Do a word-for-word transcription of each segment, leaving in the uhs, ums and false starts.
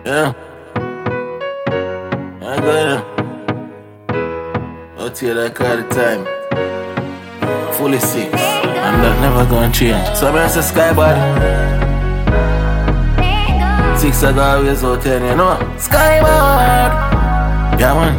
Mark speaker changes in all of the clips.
Speaker 1: Yeah, I gotta out here like all the time. Fully six, and that never gonna change. So I'm say Skybad. Six I always out here, you know. Skybad. Yeah man.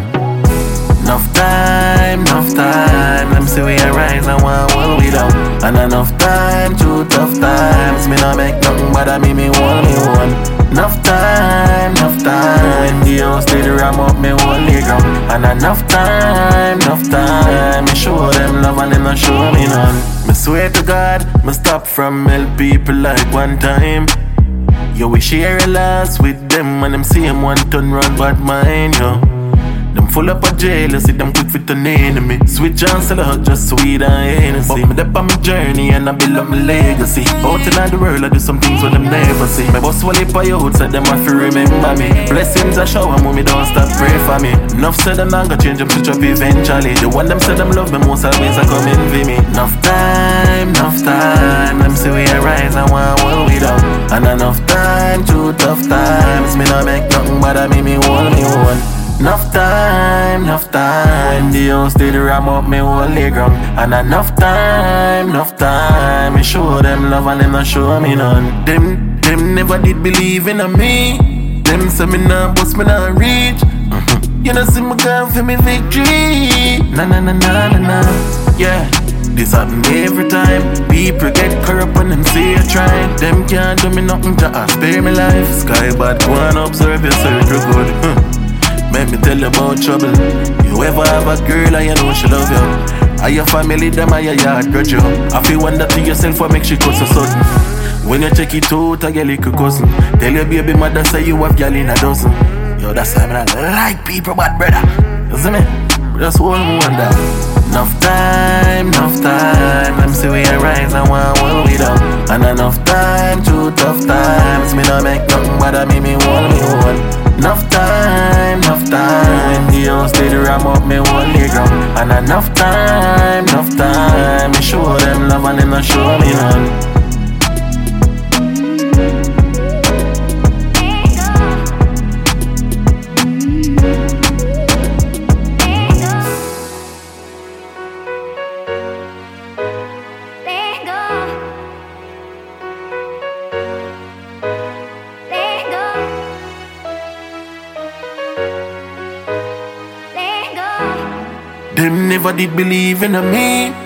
Speaker 1: Enough time, enough time. Them say we arise and one well we down. And enough time, two tough times. Me not make nothing but I me me one, me one. Enough time, enough time. The house did ram up me one leg ground. And enough time, enough time. Me show them love and them not show me none. Me swear to God, me stop from help people like one time. Yo, we share a loss with them and them see him one turn run bad mind, yo. Them full up of jealousy, them quick fit an enemy. Switch and sell out just sweet and Hennessy. But me dep on my journey and I build up my legacy. Out in the world I do some things where them never see. My boss will leap on your hood, so them have to remember me. Blessings I shower, mommy don't stop pray for me. Enough said I'm not gonna change them switch up eventually. The one them said them love me most always I come envy me. Enough time, enough time. Them say we arise and one well we down. And enough time, two tough times. Me not make nothing but I me me one, me one. Enough time, enough time. The house did ram up me whole leg ground. And enough time, enough time. Me show them love and them not show me none. Them, them never did believe in me. Them say me nah bust, me nah reach. Mm-hmm. You know see me going for me victory. Na na na na na na. Yeah, this happen every time. People get corrupt when them say I try. Them can't do me nothing to spare me life. Skybad, go and observe yourself real good. Huh. Make me tell you about trouble. You ever have a girl and you know she love you. Are your family them or your yard grudge you? I feel wonder to yourself what makes she cut so sudden. When you check it out, I get like a cousin. Tell your baby mother say you have gal in a dozen. Yo, that's why I don't like people bad brother. You see me? Just hold me wonder. Enough time, enough time. Them say we arise and one well we down. And enough time, two tough times. Me not make nothing but I me me one, me one. Enough time, enough time. The house did ram up me one leg ground. And enough time, enough time. Me show them love and them not show me none. Them never did believe in me.